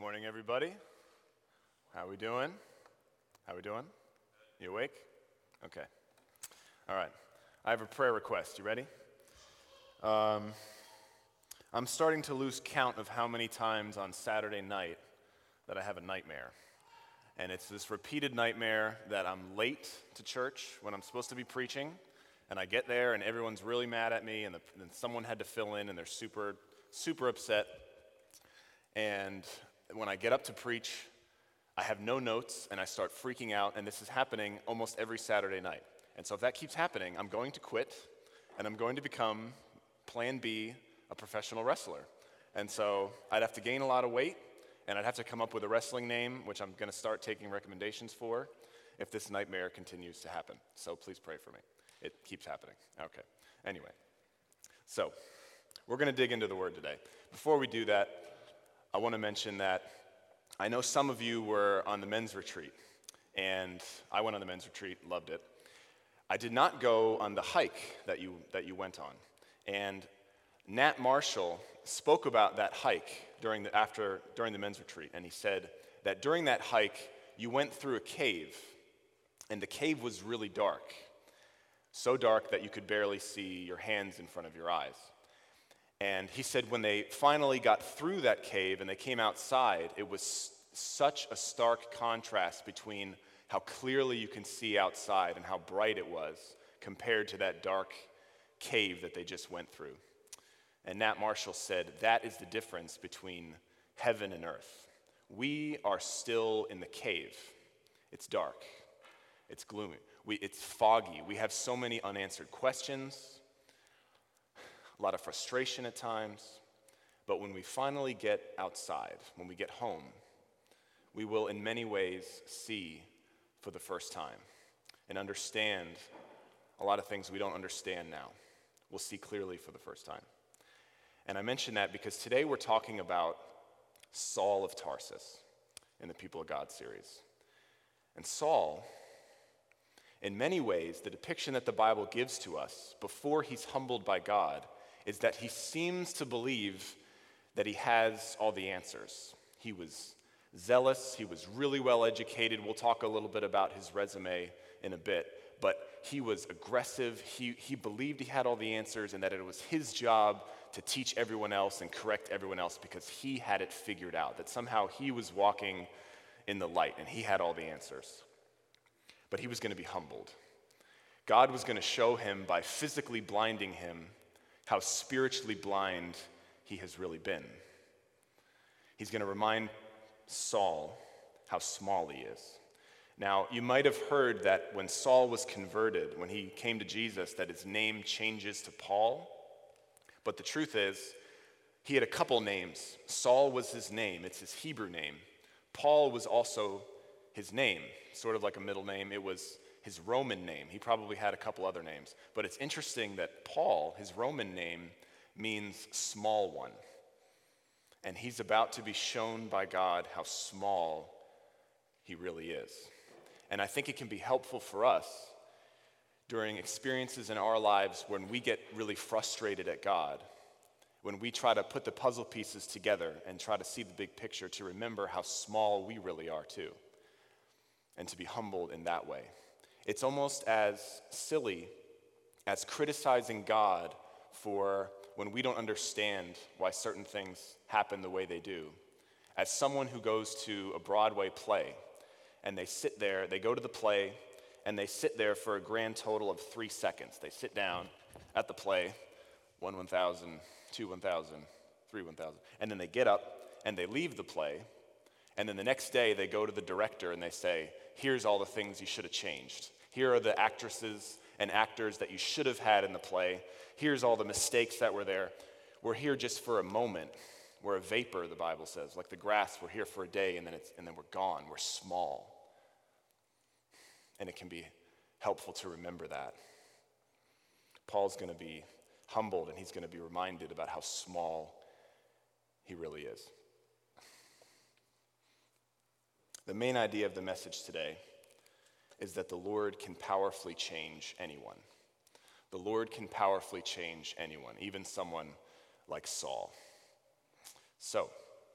Morning, everybody. How we doing? You awake? Okay. All right. I have a prayer request. You ready? I'm starting to lose count of how many times on Saturday night that I have a nightmare. And it's this repeated nightmare that I'm late to church when I'm supposed to be preaching, and I get there and everyone's really mad at me, and then someone had to fill in and they're super, super upset. And when I get up to preach, I have no notes and I start freaking out, and this is happening almost every Saturday night. And so if that keeps happening, I'm going to quit and I'm going to become Plan B, a professional wrestler. And so I'd have to gain a lot of weight, and I'd have to come up with a wrestling name, which I'm going to start taking recommendations for if this nightmare continues to happen. So please pray for me. It keeps happening. Okay. Anyway, so we're going to dig into the Word today. Before we do that, I want to mention that I know some of you were on the men's retreat, and I went on the men's retreat, loved it. I did not go on the hike that you went on, and Nat Marshall spoke about that hike during the men's retreat, and he said that during that hike you went through a cave, and the cave was really dark, so dark that you could barely see your hands in front of your eyes. And he said when they finally got through that cave and they came outside, it was such a stark contrast between how clearly you can see outside and how bright it was compared to that dark cave that they just went through. And Nat Marshall said that is the difference between heaven and earth. We are still in the cave. It's dark. It's gloomy. It's foggy. We have so many unanswered questions, a lot of frustration at times. But when we finally get outside, when we get home, we will in many ways see for the first time and understand a lot of things we don't understand now. We'll see clearly for the first time. And I mention that because today we're talking about Saul of Tarsus in the People of God series. And Saul, in many ways, the depiction that the Bible gives to us before he's humbled by God is that he seems to believe that he has all the answers. He was zealous, he was really well educated. We'll talk a little bit about his resume in a bit, but he was aggressive. He believed he had all the answers and that it was his job to teach everyone else and correct everyone else because he had it figured out, that somehow he was walking in the light and he had all the answers. But he was going to be humbled. God was going to show him by physically blinding him how spiritually blind he has really been. He's going to remind Saul how small he is. Now, you might have heard that when Saul was converted, when he came to Jesus, that his name changes to Paul. But the truth is, he had a couple names. Saul was his name. It's his Hebrew name. Paul was also his name, sort of like a middle name. It was his Roman name. He probably had a couple other names. But it's interesting that Paul, his Roman name, means small one. And he's about to be shown by God how small he really is. And I think it can be helpful for us during experiences in our lives when we get really frustrated at God, when we try to put the puzzle pieces together and try to see the big picture, to remember how small we really are too, and to be humbled in that way. It's almost as silly as criticizing God for when we don't understand why certain things happen the way they do. As someone who goes to a Broadway play, and they sit there, they go to the play, and they sit there for a grand total of 3 seconds. They sit down at the play, 1 1,000, 2 1,000, 3 1,000, and then they get up and they leave the play, and then the next day they go to the director and they say, here's all the things you should have changed. Here are the actresses and actors that you should have had in the play. Here's all the mistakes that were there. We're here just for a moment. We're a vapor, the Bible says. Like the grass, we're here for a day and then we're gone. We're small. And it can be helpful to remember that. Paul's going to be humbled and he's going to be reminded about how small he really is. The main idea of the message today is that the Lord can powerfully change anyone. The Lord can powerfully change anyone, even someone like Saul. So,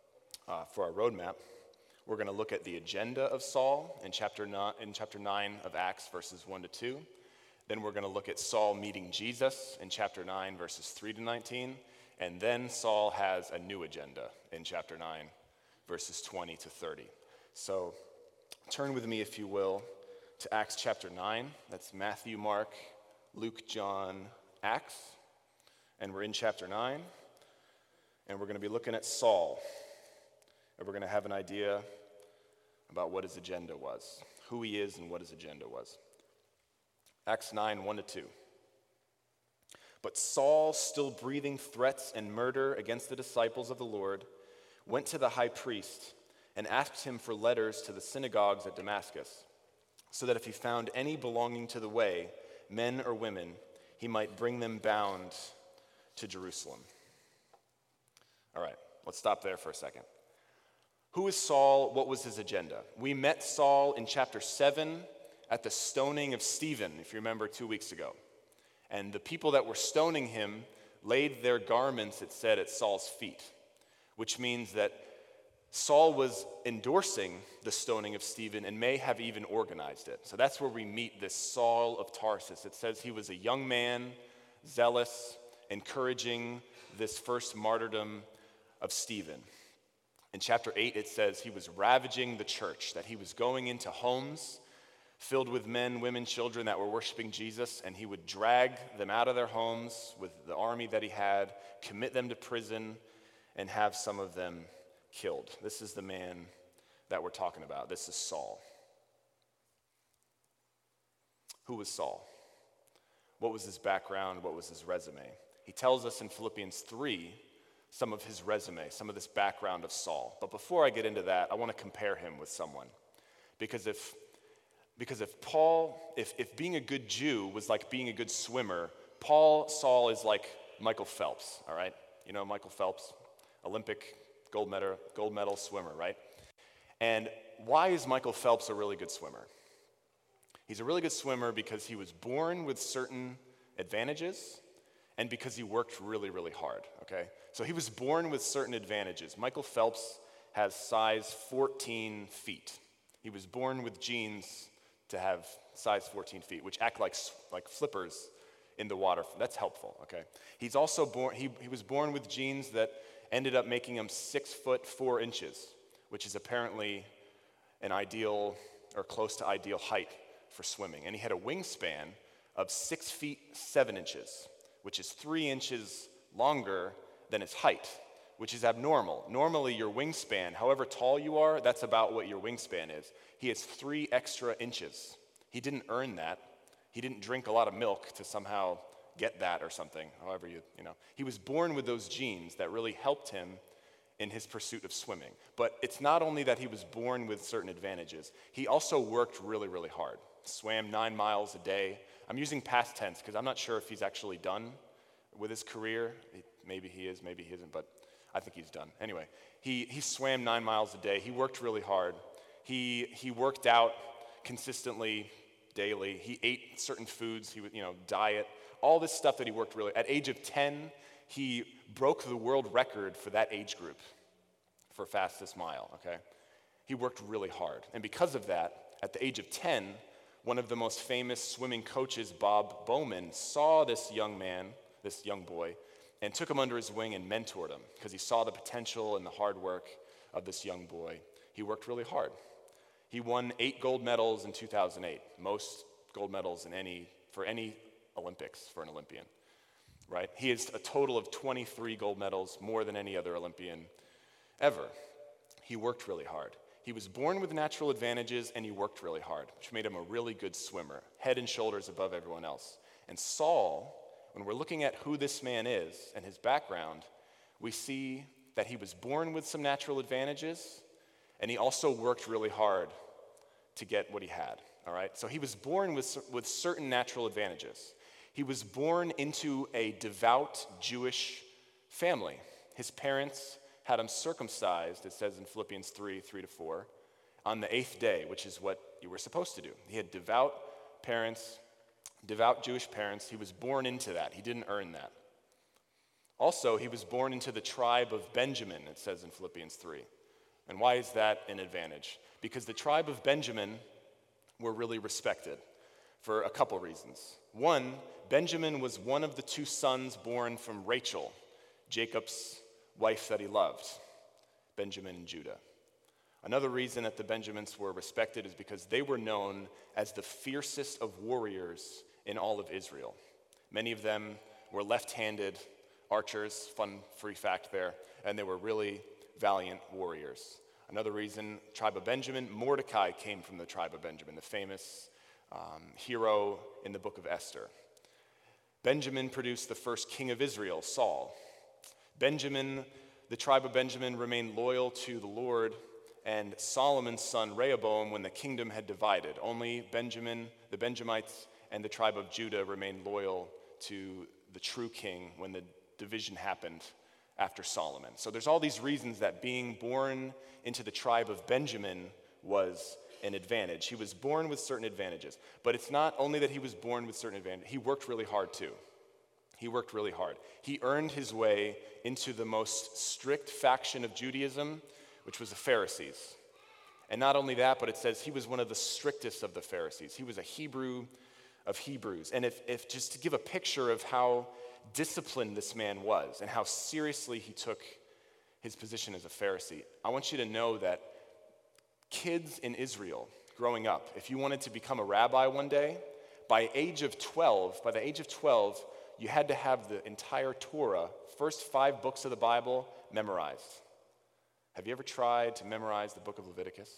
for our roadmap. We're going to look at the agenda of Saul in chapter 9 of Acts, verses 1 to 2. Then we're going to look at Saul meeting Jesus in chapter 9, verses 3 to 19. And then Saul has a new agenda in chapter 9, verses 20 to 30. So turn with me, if you will, to Acts chapter 9. That's Matthew, Mark, Luke, John, Acts. And we're in chapter 9. And we're going to be looking at Saul. And we're going to have an idea about what his agenda was, who he is and what his agenda was. Acts 9, 1 to 2. But Saul, still breathing threats and murder against the disciples of the Lord, went to the high priest and asked him for letters to the synagogues at Damascus, so that if he found any belonging to the way, men or women, he might bring them bound to Jerusalem. All right, let's stop there for a second. Who is Saul? What was his agenda? We met Saul in chapter 7 at the stoning of Stephen, if you remember 2 weeks ago. And the people that were stoning him laid their garments, it said, at Saul's feet, which means that Saul was endorsing the stoning of Stephen and may have even organized it. So that's where we meet this Saul of Tarsus. It says he was a young man, zealous, encouraging this first martyrdom of Stephen. In chapter 8, it says he was ravaging the church, that he was going into homes filled with men, women, children that were worshiping Jesus, and he would drag them out of their homes with the army that he had, commit them to prison, and have some of them killed. This is the man that we're talking about. This is Saul. Who was Saul? What was his background? What was his resume? He tells us in Philippians 3 some of his resume, some of this background of Saul. But before I get into that, I want to compare him with someone. Because if being a good Jew was like being a good swimmer, Saul is like Michael Phelps, all right? You know Michael Phelps, Olympic gold medal swimmer, right? And why is Michael Phelps a really good swimmer? He's a really good swimmer because he was born with certain advantages and because he worked really, really hard, okay? So he was born with certain advantages. Michael Phelps has size 14 feet. He was born with genes to have size 14 feet, which act like flippers in the water. That's helpful, okay? He's also born, he was born with genes that ended up making him 6 foot 4 inches, which is apparently an ideal or close to ideal height for swimming. And he had a wingspan of 6 feet 7 inches, which is 3 inches longer than his height, which is abnormal. Normally, your wingspan, however tall you are, that's about what your wingspan is. He has 3 extra inches. He didn't earn that. He didn't drink a lot of milk to somehow get that or something, however you know. He was born with those genes that really helped him in his pursuit of swimming. But it's not only that he was born with certain advantages, he also worked really, really hard. Swam 9 miles a day. I'm using past tense because I'm not sure if he's actually done with his career. Maybe he is, maybe he isn't, but I think he's done. Anyway, he swam 9 miles a day. He worked really hard. He worked out consistently, daily. He ate certain foods, diet, all this stuff that he worked really. At age of 10, he broke the world record for that age group for fastest mile, okay? He worked really hard. And because of that, at the age of 10, one of the most famous swimming coaches, Bob Bowman, saw this young man, this young boy, and took him under his wing and mentored him because he saw the potential and the hard work of this young boy. He worked really hard. He won 8 gold medals in 2008, most gold medals for any Olympics for an Olympian, right? He has a total of 23 gold medals, more than any other Olympian ever. He worked really hard. He was born with natural advantages, and he worked really hard, which made him a really good swimmer, head and shoulders above everyone else. And Saul, when we're looking at who this man is and his background, we see that he was born with some natural advantages, and he also worked really hard to get what he had, all right? So he was born with certain natural advantages. He was born into a devout Jewish family. His parents had him circumcised, it says in Philippians 3, 3-4, on the 8th day, which is what you were supposed to do. He had devout Jewish parents. He was born into that. He didn't earn that. Also, he was born into the tribe of Benjamin, it says in Philippians 3. And why is that an advantage? Because the tribe of Benjamin were really respected for a couple reasons. One, Benjamin was one of the two sons born from Rachel, Jacob's wife that he loved, Benjamin and Judah. Another reason that the Benjamins were respected is because they were known as the fiercest of warriors in all of Israel. Many of them were left-handed archers, fun free fact there, and they were really valiant warriors. Another reason, tribe of Benjamin, Mordecai came from the tribe of Benjamin, the famous hero in the book of Esther. Benjamin produced the first king of Israel, Saul. The tribe of Benjamin remained loyal to the Lord, and Solomon's son Rehoboam, when the kingdom had divided, only Benjamin, the Benjamites, and the tribe of Judah remained loyal to the true king when the division happened after Solomon. So there's all these reasons that being born into the tribe of Benjamin was an advantage. He was born with certain advantages. But it's not only that he was born with certain advantages, he worked really hard too. He worked really hard. He earned his way into the most strict faction of Judaism, which was the Pharisees. And not only that, but it says he was one of the strictest of the Pharisees. He was a Hebrew of Hebrews. And if just to give a picture of how disciplined this man was and how seriously he took his position as a Pharisee, I want you to know that kids in Israel growing up, if you wanted to become a rabbi one day, by the age of 12, you had to have the entire Torah, first 5 books of the Bible, memorized. Have you ever tried to memorize the book of Leviticus?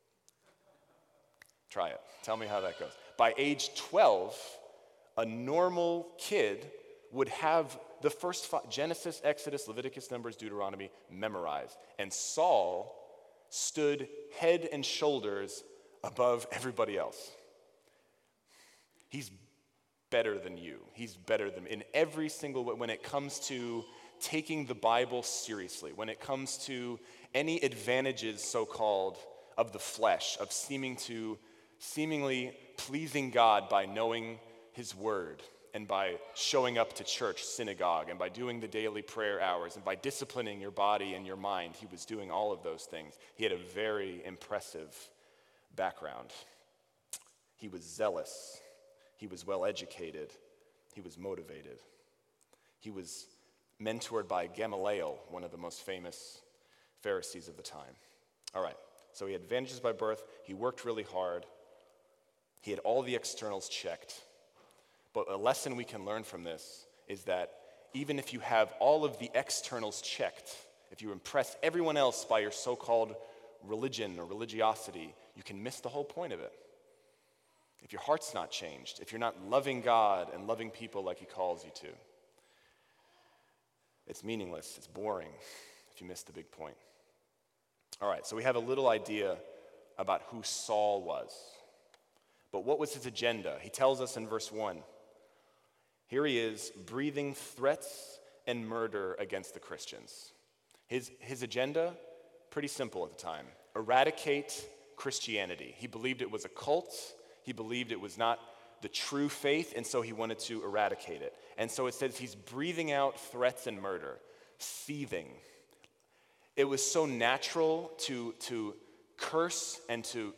Try it. Tell me how that goes. By age 12, a normal kid would have the first 5, Genesis, Exodus, Leviticus, Numbers, Deuteronomy, memorized. And Saul stood head and shoulders above everybody else. He's better than you. He's better than in every single way when it comes to taking the Bible seriously, when it comes to any advantages, so-called, of the flesh, of seemingly pleasing God by knowing his word and by showing up to church, synagogue, and by doing the daily prayer hours and by disciplining your body and your mind. He was doing all of those things. He had a very impressive background. He was zealous. He was well-educated. He was motivated. He was mentored by Gamaliel, one of the most famous Pharisees of the time. All right, so he had advantages by birth. He worked really hard. He had all the externals checked. But a lesson we can learn from this is that even if you have all of the externals checked, if you impress everyone else by your so-called religion or religiosity, you can miss the whole point of it. If your heart's not changed, if you're not loving God and loving people like he calls you to, it's meaningless, it's boring if you miss the big point. All right, so we have a little idea about who Saul was. But what was his agenda? He tells us in verse 1. Here he is breathing threats and murder against the Christians. His agenda, pretty simple at the time. Eradicate Christianity. He believed it was a cult. He believed it was not the true faith, and so he wanted to eradicate it. And so it says he's breathing out threats and murder, seething. It was so natural to curse and to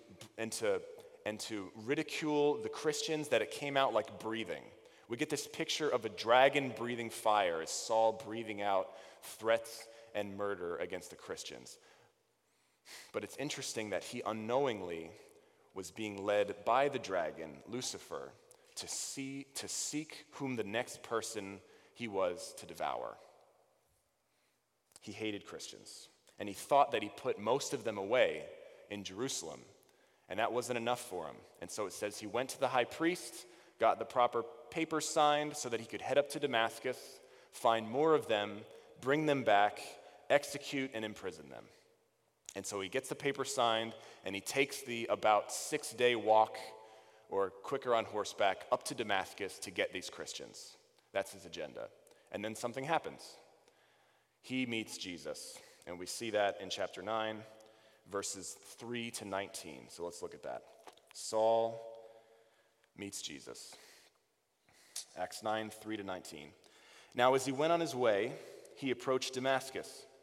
ridicule the Christians that it came out like breathing. We get this picture of a dragon breathing fire as Saul breathing out threats and murder against the Christians. But it's interesting that he unknowingly was being led by the dragon, Lucifer, to seek whom the next person he was to devour. He hated Christians, and he thought that he put most of them away in Jerusalem, and that wasn't enough for him. And so it says he went to the high priest, got the proper papers signed so that he could head up to Damascus, find more of them, bring them back, execute and imprison them. And so he gets the paper signed, and he takes the about 6-day walk, or quicker on horseback, up to Damascus to get these Christians. That's his agenda. And then something happens. He meets Jesus, and we see that in chapter 9, verses 3 to 19. So let's look at that. Saul meets Jesus. Acts 9, 3 to 19. Now as he went on his way, he approached Damascus,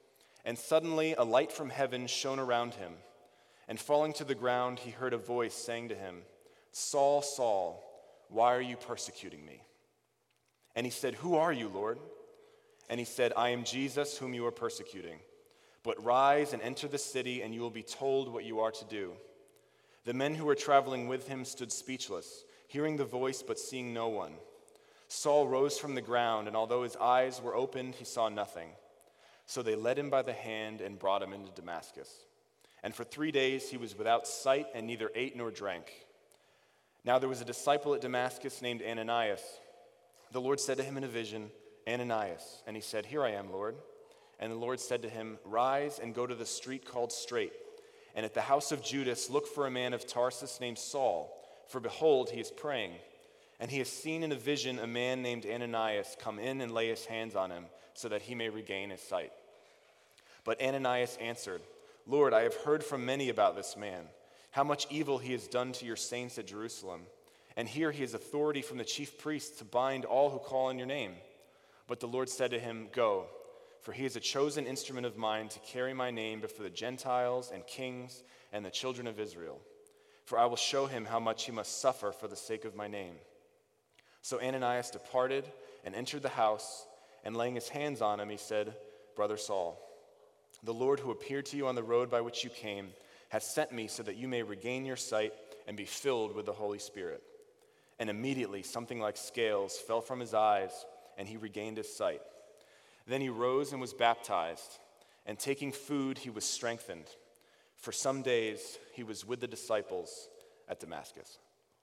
And suddenly a light from heaven shone around him. And falling to the ground, he heard a voice saying to him, "Saul, Saul, why are you persecuting me?" And he said, "Who are you, Lord?" And he said, "I am Jesus, whom you are persecuting. But rise and enter the city, and you will be told what you are to do." The men who were traveling with him stood speechless, hearing the voice but seeing no one. Saul rose from the ground, and although his eyes were opened, he saw nothing. So they led him by the hand and brought him into Damascus. And for 3 days he was without sight and neither ate nor drank. Now there was a disciple at Damascus named Ananias. The Lord said to him in a vision, "Ananias." And he said, "Here I am, Lord." And the Lord said to him, "Rise and go to the street called Straight, and at the house of Judas look for a man of Tarsus named Saul, for behold, he is praying. And he has seen in a vision a man named Ananias come in and lay his hands on him, so that he may regain his sight." But Ananias answered, "Lord, I have heard from many about this man, how much evil he has done to your saints at Jerusalem. And here he has authority from the chief priests to bind all who call on your name." But the Lord said to him, "Go, for he is a chosen instrument of mine to carry my name before the Gentiles and kings and the children of Israel. For I will show him how much he must suffer for the sake of my name." So Ananias departed and entered the house, and laying his hands on him, he said, "Brother Saul, the Lord who appeared to you on the road by which you came has sent me so that you may regain your sight and be filled with the Holy Spirit." And immediately something like scales fell from his eyes, and he regained his sight. Then he rose and was baptized, and taking food he was strengthened. For some days he was with the disciples at Damascus.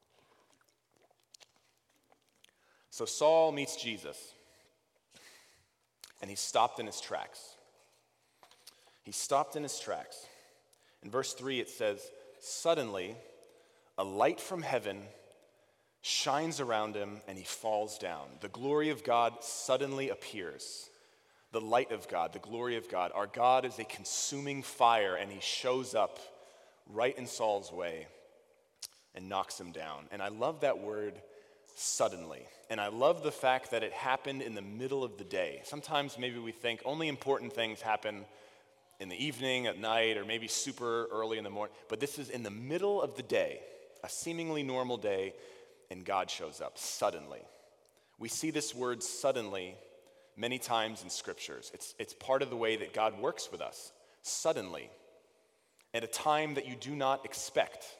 So Saul meets Jesus, and he stopped in his tracks. He stopped in his tracks. In verse 3 it says, "Suddenly a light from heaven shines around him, and he falls down." The glory of God suddenly appears. The light of God, the glory of God. Our God is a consuming fire, and he shows up right in Saul's way and knocks him down. And I love that word, suddenly. And I love the fact that it happened in the middle of the day. Sometimes maybe we think only important things happen in the evening, at night, or maybe super early in the morning. But this is in the middle of the day, a seemingly normal day, and God shows up suddenly. We see this word suddenly many times in scriptures. It's part of the way that God works with us, suddenly, at a time that you do not expect.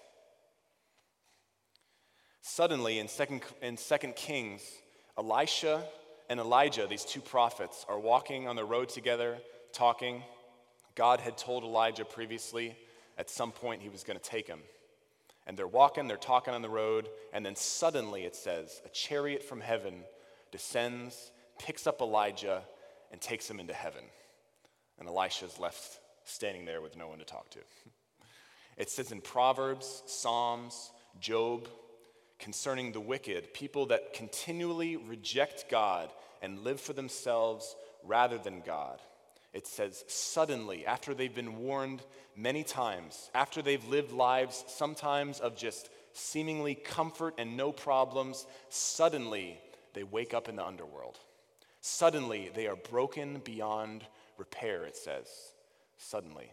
Suddenly, in 2 Kings, Elisha and Elijah, these two prophets, are walking on the road together, talking. God had told Elijah previously at some point he was going to take him. And they're walking, they're talking on the road, and then suddenly it says, a chariot from heaven descends, picks up Elijah, and takes him into heaven. And Elisha's left standing there with no one to talk to. It says in Proverbs, Psalms, Job, concerning the wicked, people that continually reject God and live for themselves rather than God. It says, suddenly, after they've been warned many times, after they've lived lives sometimes of just seemingly comfort and no problems, suddenly they wake up in the underworld. Suddenly they are broken beyond repair, it says. Suddenly.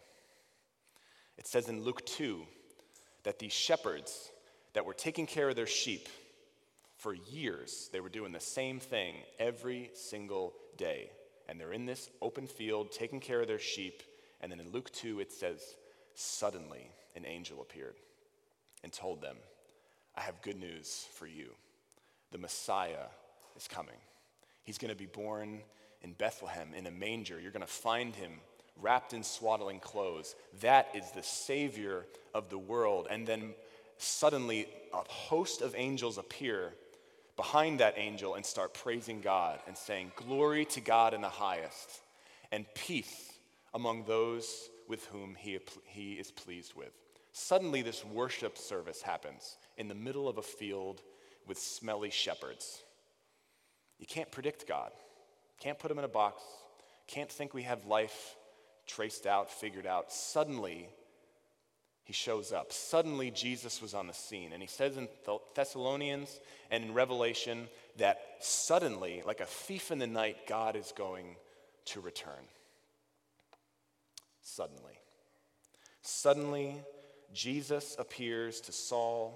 It says in Luke 2 that these shepherds that were taking care of their sheep for years, they were doing the same thing every single day. And they're in this open field taking care of their sheep. And then in Luke 2, it says, suddenly an angel appeared and told them, I have good news for you. The Messiah is coming. He's going to be born in Bethlehem in a manger. You're going to find him wrapped in swaddling clothes. That is the Savior of the world. And then suddenly a host of angels appear behind that angel and start praising God and saying, glory to God in the highest, and peace among those with whom he is pleased with. Suddenly this worship service happens in the middle of a field with smelly shepherds. You can't predict God. Can't put him in a box. Can't think we have life traced out, figured out. Suddenly, he shows up. Suddenly, Jesus was on the scene. And he says in Thessalonians and in Revelation that suddenly, like a thief in the night, God is going to return. Suddenly. Suddenly, Jesus appears to Saul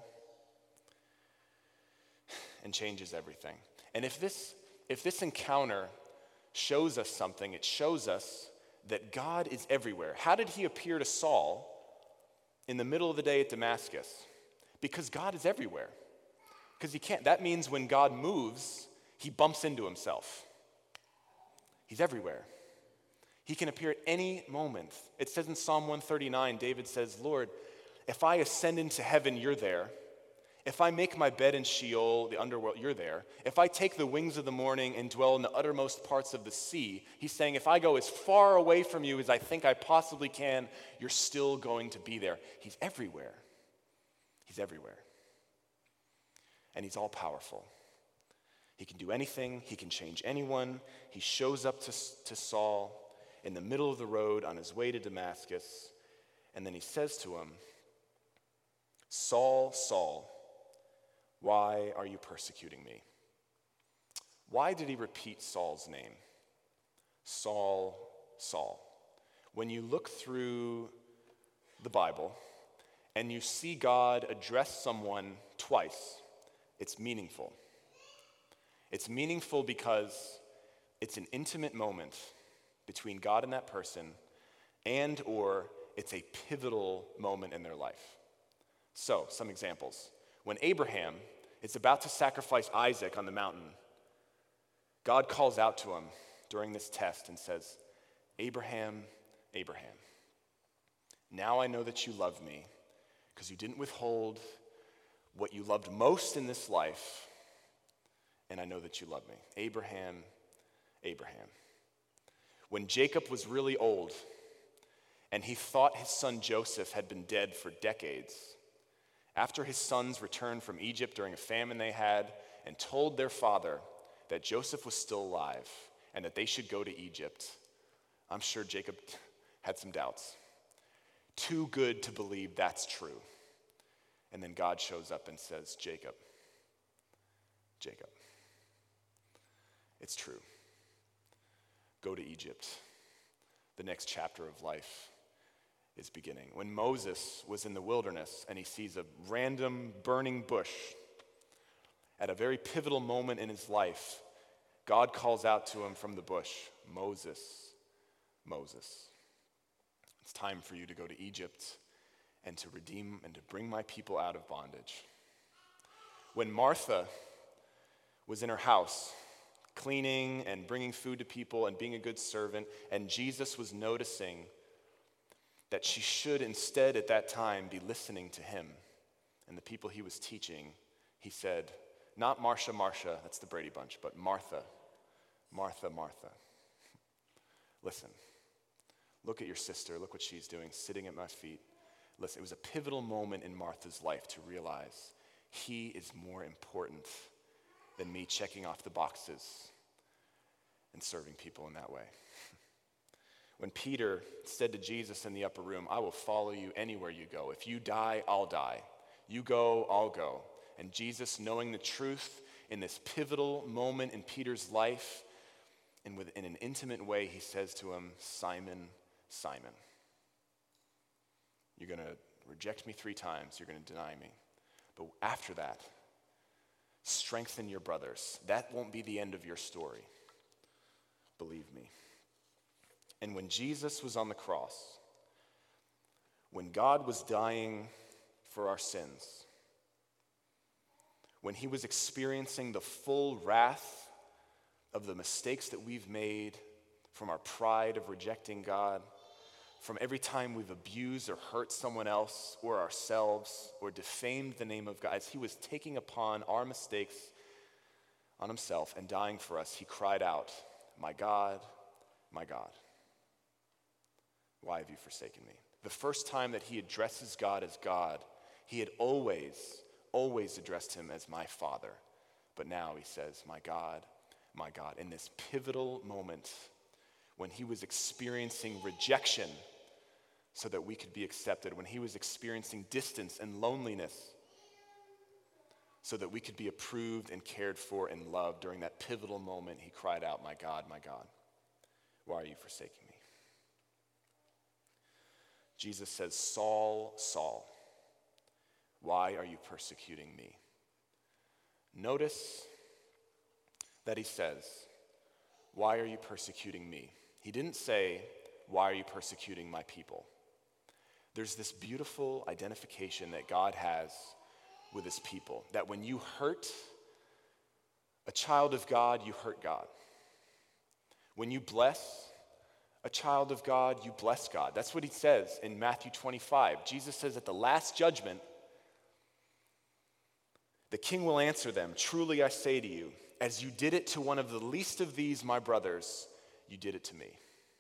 and changes everything. And if this encounter shows us something, it shows us that God is everywhere. How did he appear to Saul in the middle of the day at Damascus? Because God is everywhere. Because that means when God moves, he bumps into himself. He's everywhere. He can appear at any moment. It says in Psalm 139, David says, Lord, if I ascend into heaven, you're there. If I make my bed in Sheol, the underworld, you're there. If I take the wings of the morning and dwell in the uttermost parts of the sea, he's saying, if I go as far away from you as I think I possibly can, you're still going to be there. He's everywhere. He's everywhere. And he's all powerful. He can do anything. He can change anyone. He shows up to Saul in the middle of the road on his way to Damascus, and then he says to him, Saul, Saul, why are you persecuting me? Why did he repeat Saul's name? Saul, Saul. When you look through the Bible and you see God address someone twice, it's meaningful. It's meaningful because it's an intimate moment between God and that person, and or it's a pivotal moment in their life. So, some examples. When Abraham is about to sacrifice Isaac on the mountain, God calls out to him during this test and says, Abraham, Abraham, now I know that you love me because you didn't withhold what you loved most in this life, and I know that you love me. Abraham, Abraham. When Jacob was really old and he thought his son Joseph had been dead for decades, after his sons returned from Egypt during a famine they had and told their father that Joseph was still alive and that they should go to Egypt, I'm sure Jacob had some doubts. Too good to believe that's true. And then God shows up and says, Jacob, Jacob, it's true. Go to Egypt. The next chapter of life is beginning. When Moses was in the wilderness and he sees a random burning bush, at a very pivotal moment in his life, God calls out to him from the bush, Moses, Moses, it's time for you to go to Egypt and to redeem and to bring my people out of bondage. When Martha was in her house, cleaning and bringing food to people and being a good servant, and Jesus was noticing that she should instead at that time be listening to him and the people he was teaching, he said, not Marsha, Marsha, that's the Brady Bunch, but Martha, Martha, Martha. Listen, look at your sister, look what she's doing, sitting at my feet. Listen, it was a pivotal moment in Martha's life to realize he is more important than me checking off the boxes and serving people in that way. When Peter said to Jesus in the upper room, I will follow you anywhere you go. If you die, I'll die. You go, I'll go. And Jesus, knowing the truth in this pivotal moment in Peter's life, and in an intimate way, he says to him, Simon, Simon, you're going to reject me 3 times. You're going to deny me. But after that, strengthen your brothers. That won't be the end of your story. Believe me. And when Jesus was on the cross, when God was dying for our sins, when he was experiencing the full wrath of the mistakes that we've made from our pride of rejecting God, from every time we've abused or hurt someone else or ourselves or defamed the name of God, as he was taking upon our mistakes on himself and dying for us, he cried out, my God, why have you forsaken me? The first time that he addresses God as God, he had always addressed him as my Father. But now he says, my God, in this pivotal moment when he was experiencing rejection so that we could be accepted, when he was experiencing distance and loneliness so that we could be approved and cared for and loved, during that pivotal moment, he cried out, my God, why are you forsaking me? Jesus says, "Saul, Saul, why are you persecuting me?" Notice that he says, "Why are you persecuting me?" He didn't say, "Why are you persecuting my people?" There's this beautiful identification that God has with his people, that when you hurt a child of God, you hurt God. When you bless a child of God, you bless God. That's what he says in Matthew 25. Jesus says at the last judgment, the king will answer them, "Truly I say to you, as you did it to one of the least of these, my brothers, you did it to me."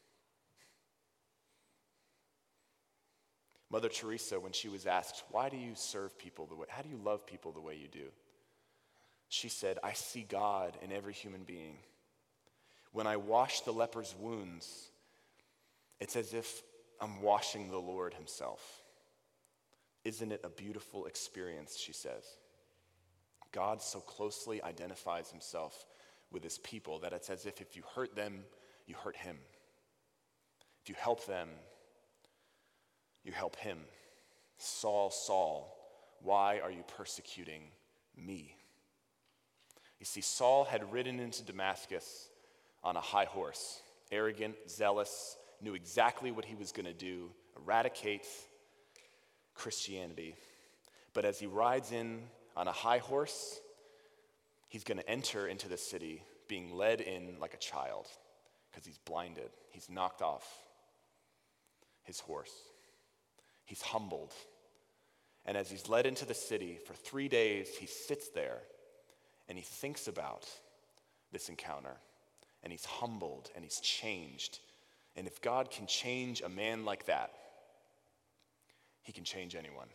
Mother Teresa, when she was asked, "Why do you serve people the way, how do you love people the way you do?" She said, "I see God in every human being. When I wash the leper's wounds, it's as if I'm washing the Lord himself." Isn't it a beautiful experience, she says. God so closely identifies himself with his people that it's as if you hurt them, you hurt him. If you help them, you help him. "Saul, Saul, why are you persecuting me?" You see, Saul had ridden into Damascus on a high horse, arrogant, zealous, knew exactly what he was going to do, eradicate Christianity. But as he rides in on a high horse, he's going to enter into the city being led in like a child because he's blinded. He's knocked off his horse. He's humbled. And as he's led into the city for 3 days, he sits there and he thinks about this encounter. And he's humbled and he's changed. And if God can change a man like that, he can change anyone.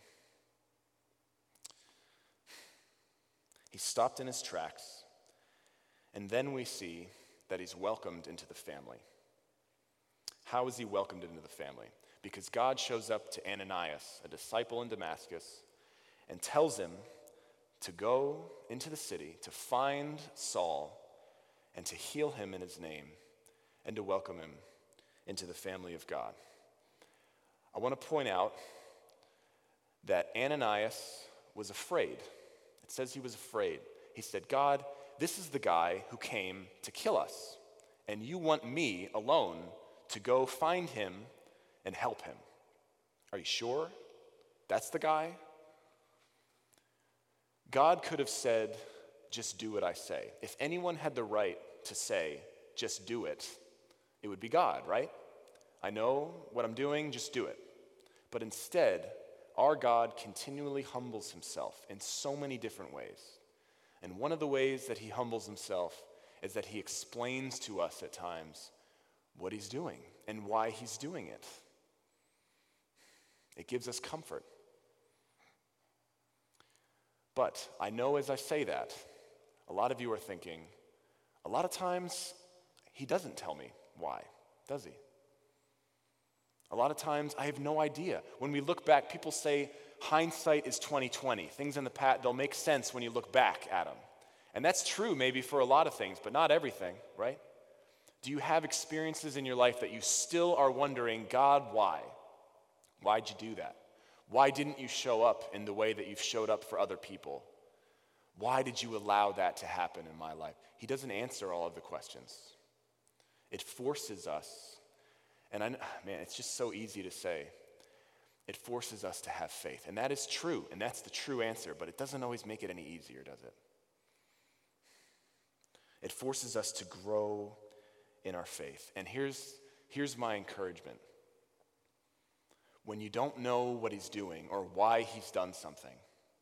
He stopped in his tracks, and then we see that he's welcomed into the family. How is he welcomed into the family? Because God shows up to Ananias, a disciple in Damascus, and tells him to go into the city, to find Saul, and to heal him in his name, and to welcome him into the family of God. I want to point out that Ananias was afraid. It says he was afraid. He said, "God, this is the guy who came to kill us, and you want me alone to go find him and help him. Are you sure that's the guy?" God could have said, "Just do what I say." If anyone had the right to say, "Just do it," it would be God, right? "I know what I'm doing, just do it." But instead, our God continually humbles himself in so many different ways. And one of the ways that he humbles himself is that he explains to us at times what he's doing and why he's doing it. It gives us comfort. But I know as I say that, a lot of you are thinking, a lot of times he doesn't tell me why, does he? A lot of times I have no idea. When we look back, people say hindsight is 20/20. Things in the past, they'll make sense when you look back at them. And that's true maybe for a lot of things, but not everything, right? Do you have experiences in your life that you still are wondering, "God, why? Why'd you do that? Why didn't you show up in the way that you've showed up for other people? Why did you allow that to happen in my life?" He doesn't answer all of the questions. It forces us, and it's just so easy to say, it forces us to have faith. And that is true, and that's the true answer, but it doesn't always make it any easier, does it? It forces us to grow in our faith. And here's my encouragement. When you don't know what he's doing or why he's done something,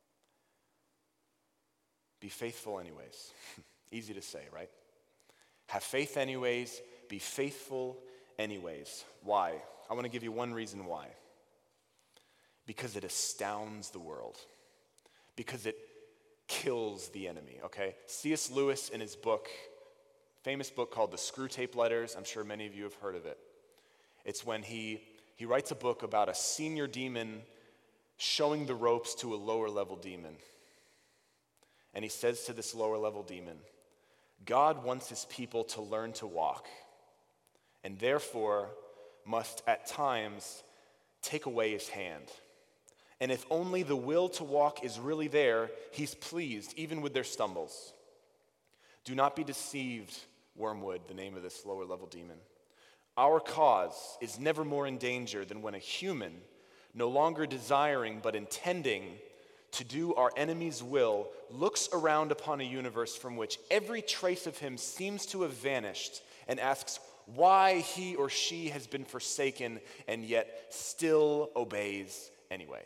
be faithful anyways. Easy to say, right? Have faith anyways, be faithful anyways. Why? I want to give you one reason why. Because it astounds the world. Because it kills the enemy, okay? C.S. Lewis in his book, famous book called The Screwtape Letters, I'm sure many of you have heard of it. It's when he writes a book about a senior demon showing the ropes to a lower level demon. And he says to this lower level demon, "God wants his people to learn to walk, and therefore must at times take away his hand. And if only the will to walk is really there, he's pleased, even with their stumbles. Do not be deceived, Wormwood, the name of this lower level demon. Our cause is never more in danger than when a human, no longer desiring but intending to do our enemy's will, looks around upon a universe from which every trace of him seems to have vanished and asks why he or she has been forsaken and yet still obeys anyway.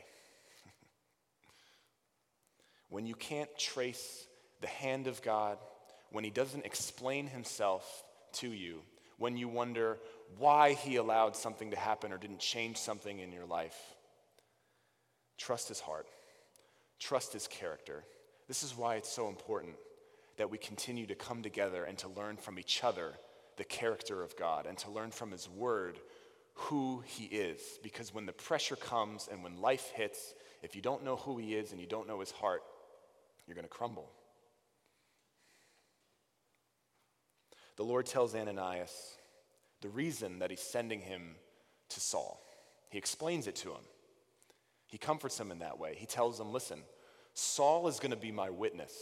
When you can't trace the hand of God, when he doesn't explain himself to you, when you wonder why he allowed something to happen or didn't change something in your life, trust his heart. Trust his character. This is why it's so important that we continue to come together and to learn from each other the character of God and to learn from his word who he is. Because when the pressure comes and when life hits, if you don't know who he is and you don't know his heart, you're going to crumble. The Lord tells Ananias the reason that he's sending him to Saul. He explains it to him. He comforts him in that way. He tells him, listen, Saul is going to be my witness,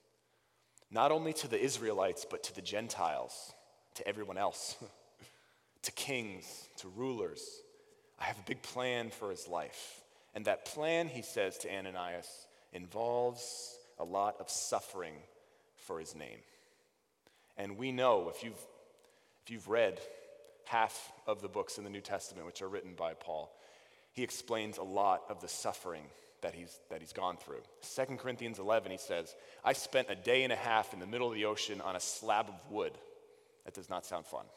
not only to the Israelites, but to the Gentiles, to everyone else, to kings, to rulers. I have a big plan for his life. And that plan, he says to Ananias, involves a lot of suffering for his name. And we know, if you've read half of the books in the New Testament, which are written by Paul, he explains a lot of the suffering that he's gone through. 2 Corinthians 11, he says, I spent a day and a half in the middle of the ocean on a slab of wood. That does not sound fun.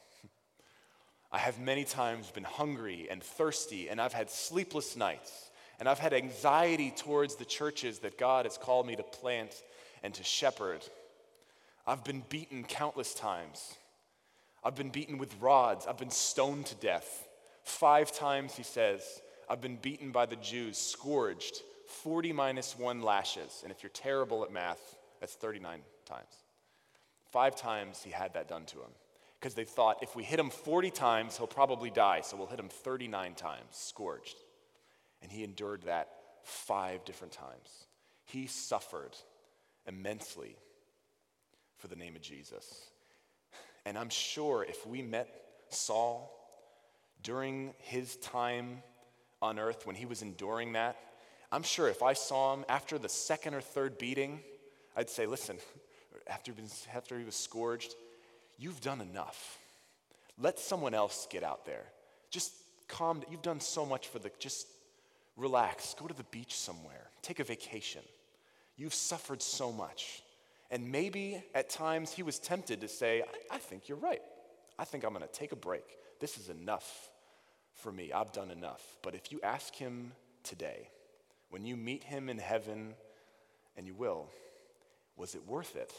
I have many times been hungry and thirsty, and I've had sleepless nights, and I've had anxiety towards the churches that God has called me to plant and to shepherd. I've been beaten countless times. I've been beaten with rods. I've been stoned to death. 5 times, he says, I've been beaten by the Jews, scourged, 40 minus 1 lashes. And if you're terrible at math, that's 39 times. 5 times he had that done to him. Because they thought, if we hit him 40 times, he'll probably die, so we'll hit him 39 times, scourged. And he endured that 5 different times. He suffered immensely for the name of Jesus. And I'm sure if we met Saul during his time on earth when he was enduring that, I'm sure if I saw him after the 2nd or 3rd beating, I'd say, listen, after he was scourged, you've done enough. Let someone else get out there. Just calm down. You've done so much just relax. Go to the beach somewhere. Take a vacation. You've suffered so much. And maybe at times he was tempted to say, I think you're right. I think I'm going to take a break. This is enough for me. I've done enough. But if you ask him today, when you meet him in heaven, and you will, was it worth it?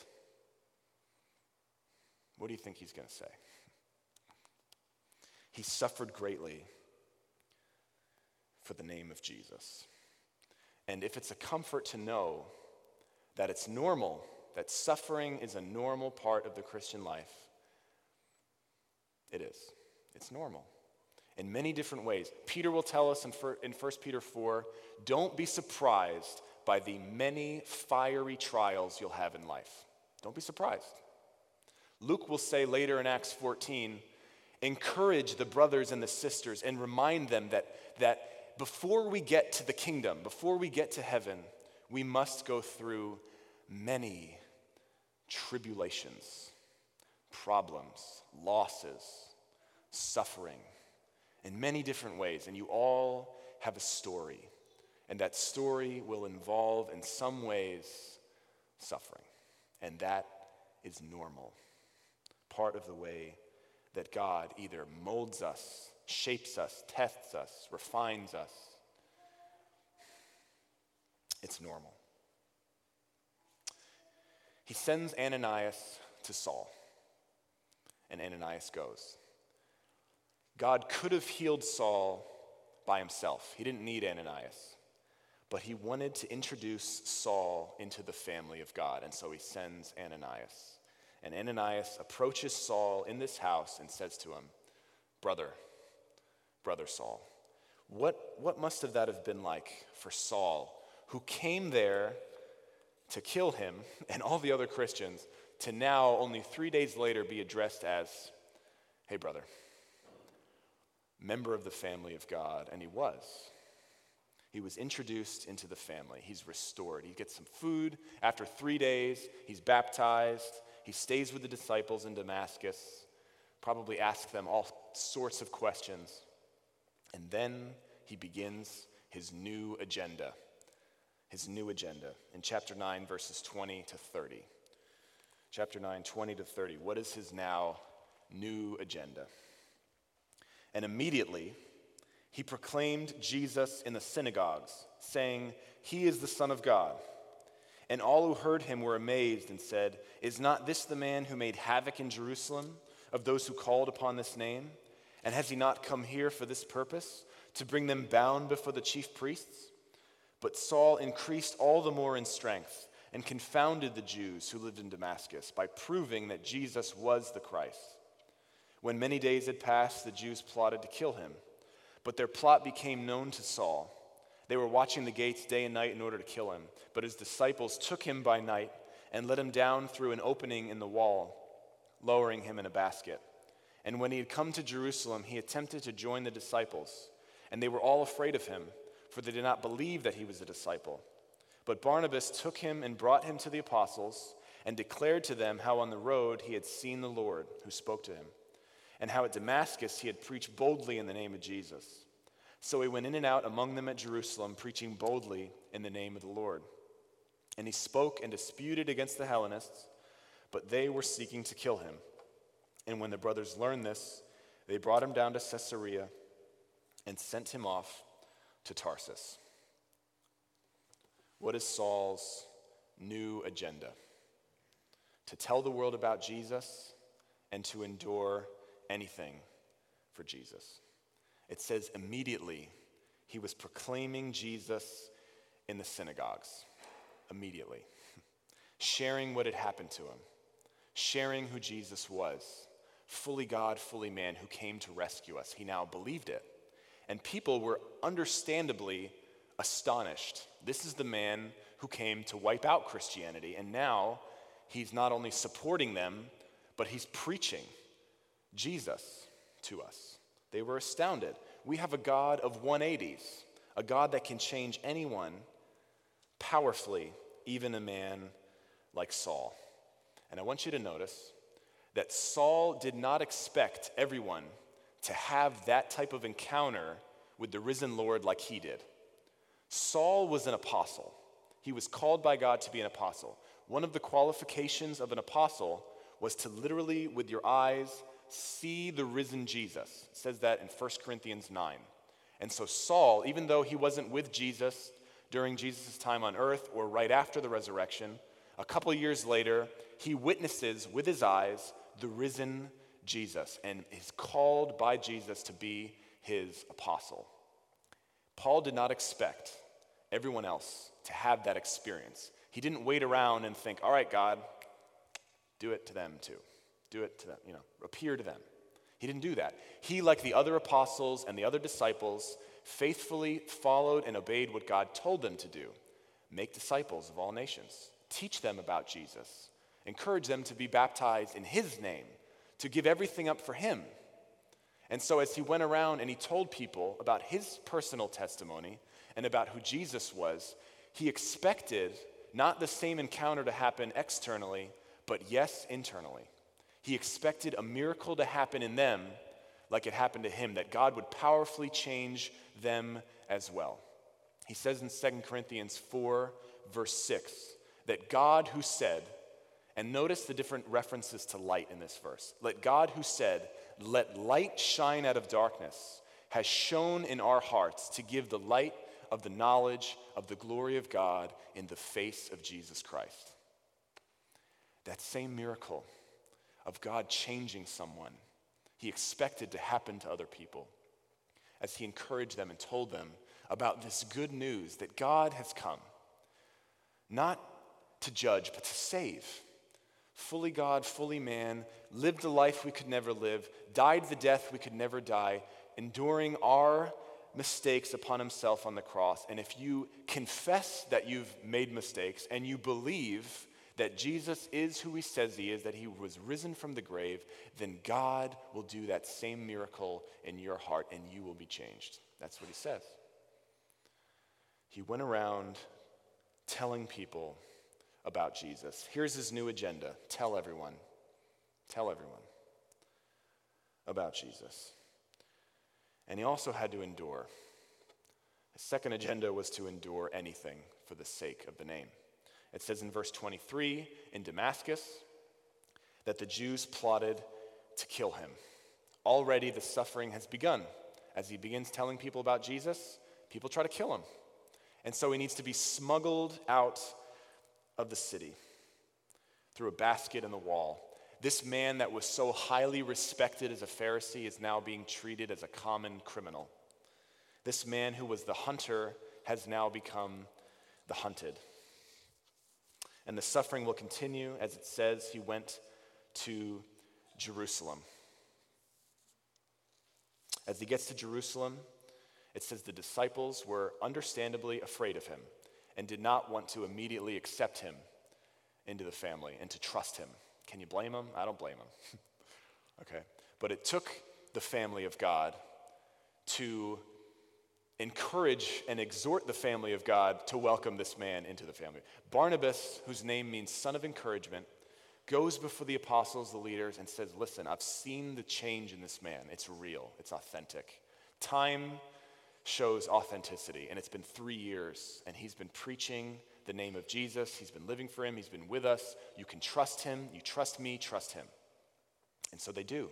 What do you think he's going to say? He suffered greatly for the name of Jesus. And if it's a comfort to know that it's normal, that suffering is a normal part of the Christian life, it is. It's normal. In many different ways. Peter will tell us in 1 Peter 4, don't be surprised by the many fiery trials you'll have in life. Don't be surprised. Luke will say later in Acts 14, encourage the brothers and the sisters and remind them that before we get to the kingdom, before we get to heaven, we must go through many tribulations, problems, losses, suffering, in many different ways. And you all have a story. And that story will involve, in some ways, suffering. And that is normal. Part of the way that God either molds us, shapes us, tests us, refines us. It's normal. He sends Ananias to Saul, and Ananias goes. God could have healed Saul by himself. He didn't need Ananias, but he wanted to introduce Saul into the family of God, and so he sends Ananias. And Ananias approaches Saul in this house and says to him, Brother Saul, What must that have been like for Saul, who came there to kill him and all the other Christians, to now, only 3 days later, be addressed as, hey, brother, member of the family of God? And he was. He was introduced into the family. He's restored. He gets some food. After 3 days, he's baptized. He stays with the disciples in Damascus, probably asks them all sorts of questions. And then he begins his new agenda. In chapter 9, verses 20 to 30. Chapter 9, 20 to 30. What is his now new agenda? And immediately he proclaimed Jesus in the synagogues, saying, "He is the Son of God." And all who heard him were amazed and said, "Is not this the man who made havoc in Jerusalem of those who called upon this name? And has he not come here for this purpose, to bring them bound before the chief priests?" But Saul increased all the more in strength and confounded the Jews who lived in Damascus by proving that Jesus was the Christ. When many days had passed, the Jews plotted to kill him. But their plot became known to Saul. They were watching the gates day and night in order to kill him. But his disciples took him by night and let him down through an opening in the wall, lowering him in a basket. And when he had come to Jerusalem, he attempted to join the disciples. And they were all afraid of him, for they did not believe that he was a disciple. But Barnabas took him and brought him to the apostles and declared to them how on the road he had seen the Lord who spoke to him, and how at Damascus he had preached boldly in the name of Jesus. So he went in and out among them at Jerusalem, preaching boldly in the name of the Lord. And he spoke and disputed against the Hellenists, but they were seeking to kill him. And when the brothers learned this, they brought him down to Caesarea and sent him off to Tarsus. What is Saul's new agenda? To tell the world about Jesus and to endure anything for Jesus. It says immediately he was proclaiming Jesus in the synagogues. Immediately. Sharing what had happened to him. Sharing who Jesus was. Fully God, fully man, who came to rescue us. He now believed it. And people were understandably astonished. This is the man who came to wipe out Christianity, and now he's not only supporting them, but he's preaching Jesus to us. They were astounded. We have a God of 180s, a God that can change anyone powerfully, even a man like Saul. And I want you to notice that Saul did not expect everyone to have that type of encounter with the risen Lord like he did. Saul was an apostle. He was called by God to be an apostle. One of the qualifications of an apostle was to literally, with your eyes, see the risen Jesus. It says that in 1 Corinthians 9. And so Saul, even though he wasn't with Jesus during Jesus' time on earth or right after the resurrection, a couple years later, he witnesses with his eyes the risen Jesus and is called by Jesus to be his apostle. Paul did not expect everyone else to have that experience. He didn't wait around and think, all right, God, do it to them too. Do it to them, appear to them. He didn't do that. He, like the other apostles and the other disciples, faithfully followed and obeyed what God told them to do. Make disciples of all nations. Teach them about Jesus. Encourage them to be baptized in his name, to give everything up for him. And so as he went around and he told people about his personal testimony and about who Jesus was, he expected not the same encounter to happen externally, but yes, internally. He expected a miracle to happen in them like it happened to him, that God would powerfully change them as well. He says in 2 Corinthians 4, verse 6, that God who said, and notice the different references to light in this verse. Let God who said, "Let light shine out of darkness," has shone in our hearts to give the light of the knowledge of the glory of God in the face of Jesus Christ. That same miracle of God changing someone, he expected to happen to other people as he encouraged them and told them about this good news that God has come, not to judge, but to save. Fully God, fully man, lived the life we could never live, died the death we could never die, enduring our mistakes upon himself on the cross, and if you confess that you've made mistakes and you believe that Jesus is who he says he is, that he was risen from the grave, then God will do that same miracle in your heart and you will be changed. That's what he says. He went around telling people about Jesus. Here's his new agenda. Tell everyone about Jesus. And he also had to endure. His second agenda was to endure anything for the sake of the name. It says in verse 23 in Damascus that the Jews plotted to kill him. Already the suffering has begun. As he begins telling people about Jesus, people try to kill him. And so he needs to be smuggled out of the city through a basket in the wall. This man that was so highly respected as a Pharisee is now being treated as a common criminal. This man who was the hunter has now become the hunted. And the suffering will continue. As it says, he went to Jerusalem. As he gets to Jerusalem, it says the disciples were understandably afraid of him and did not want to immediately accept him into the family and to trust him. Can you blame him? I don't blame him. Okay. But it took the family of God to encourage and exhort the family of God to welcome this man into the family. Barnabas, whose name means son of encouragement, goes before the apostles, the leaders, and says, listen, I've seen the change in this man. It's real. It's authentic. Time shows authenticity, and it's been 3 years, and he's been preaching the name of Jesus. He's been living for him. He's been with us. You can trust him. You trust me. Trust him. And so they do.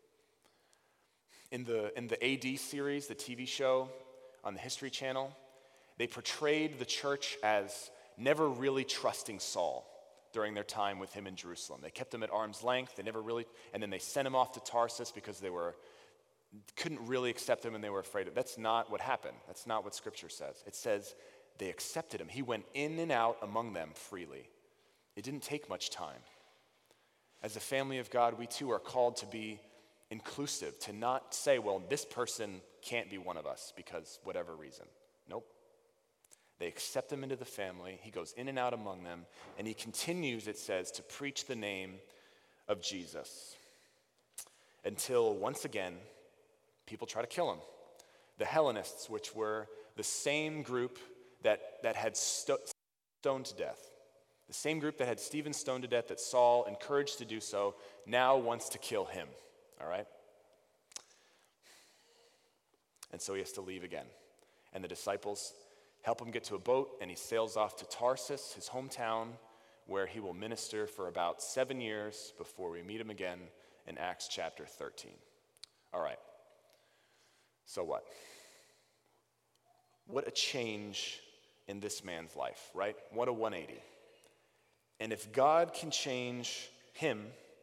In the AD series, the TV show on the History Channel, they portrayed the church as never really trusting Saul during their time with him in Jerusalem. They kept him at arm's length. And then they sent him off to Tarsus because they couldn't really accept him and they were afraid of. That's not what happened. That's not what Scripture says. It says they accepted him. He went in and out among them freely. It didn't take much time. As a family of God, we too are called to be inclusive, to not say, well, this person can't be one of us because whatever reason. Nope. They accept him into the family. He goes in and out among them, and he continues, it says, to preach the name of Jesus until once again, people try to kill him. The Hellenists, which were the same group that had stoned to death, the same group that had Stephen stoned to death, that Saul encouraged to do so, now wants to kill him. All right? And so he has to leave again. And the disciples help him get to a boat, and he sails off to Tarsus, his hometown, where he will minister for about 7 years before we meet him again in Acts chapter 13. All right. So what? What a change in this man's life, right? What a 180. And if God can change him,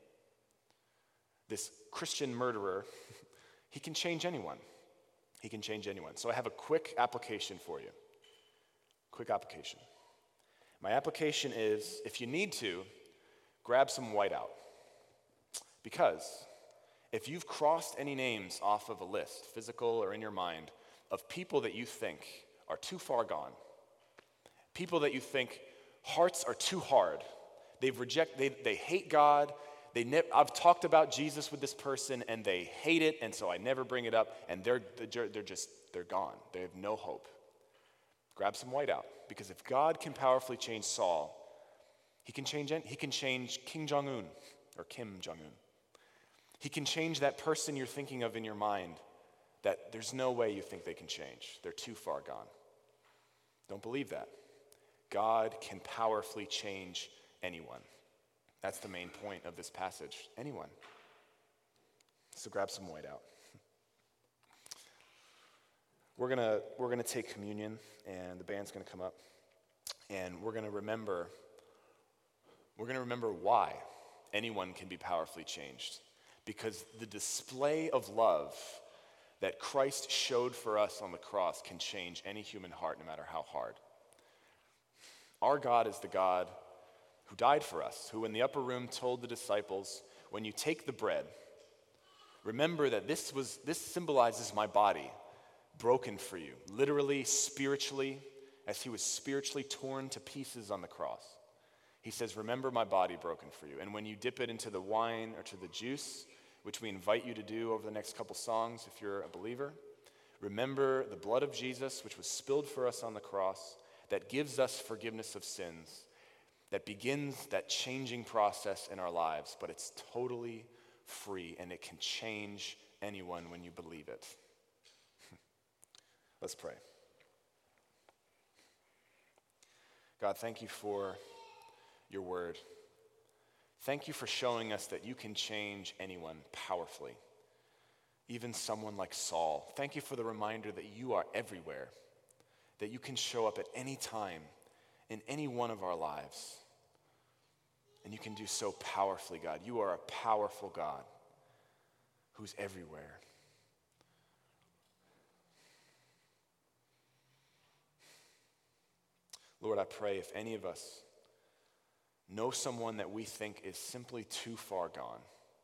this Christian murderer, he can change anyone. He can change anyone. So I have a quick application for you. Quick application. My application is, if you need to, grab some whiteout. Because if you've crossed any names off of a list, physical or in your mind, of people that you think are too far gone, people that you think hearts are too hard, they hate God, I've talked about Jesus with this person and they hate it, and so I never bring it up, and they're gone. They have no hope. Grab some whiteout, because if God can powerfully change Saul, he can change Kim Jong-un. He can change that person you're thinking of in your mind that there's no way you think they can change. They're too far gone. Don't believe that. God can powerfully change anyone. That's the main point of this passage. Anyone. So grab some whiteout. We're gonna take communion, and the band's gonna come up, and we're gonna remember why anyone can be powerfully changed. Because the display of love that Christ showed for us on the cross can change any human heart, no matter how hard. Our God is the God who died for us, who in the upper room told the disciples, when you take the bread, remember that this symbolizes my body broken for you, literally, spiritually, as he was spiritually torn to pieces on the cross. He says, remember my body broken for you. And when you dip it into the wine or to the juice, which we invite you to do over the next couple songs if you're a believer, remember the blood of Jesus, which was spilled for us on the cross, that gives us forgiveness of sins, that begins that changing process in our lives, but it's totally free, and it can change anyone when you believe it. Let's pray. God, thank you for your word. Thank you for showing us that you can change anyone powerfully, even someone like Saul. Thank you for the reminder that you are everywhere, that you can show up at any time in any one of our lives, and you can do so powerfully, God. You are a powerful God who's everywhere. Lord, I pray if any of us know someone that we think is simply too far gone,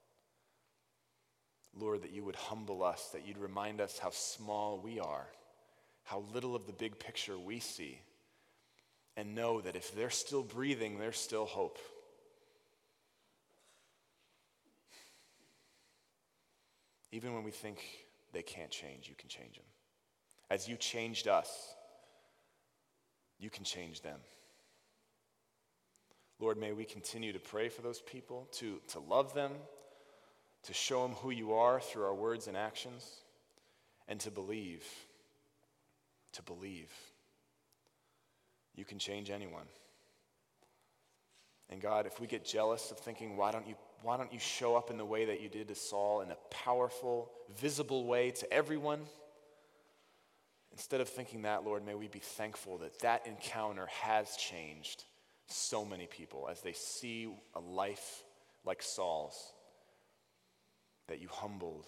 Lord, that you would humble us, that you'd remind us how small we are, how little of the big picture we see, and know that if they're still breathing, there's still hope. Even when we think they can't change, you can change them. As you changed us, you can change them. Lord, may we continue to pray for those people, to love them, to show them who you are through our words and actions, and to believe. To believe. You can change anyone. And God, if we get jealous of thinking, why don't you show up in the way that you did to Saul, in a powerful, visible way to everyone? Instead of thinking that, Lord, may we be thankful that that encounter has changed so many people as they see a life like Saul's, that you humbled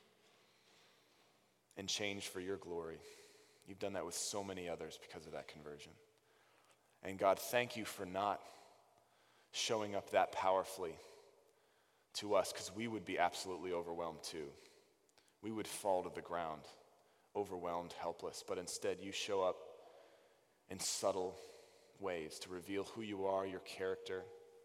and changed for your glory. You've done that with so many others because of that conversion. And God, thank you for not showing up that powerfully to us, because we would be absolutely overwhelmed too. We would fall to the ground, overwhelmed, helpless, but instead you show up in subtle ways to reveal who you are, your character,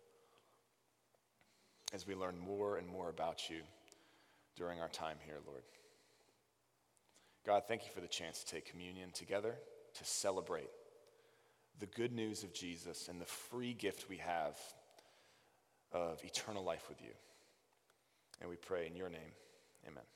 as we learn more and more about you during our time here, Lord. God, thank you for the chance to take communion together, to celebrate the good news of Jesus and the free gift we have of eternal life with you. And we pray in your name, amen.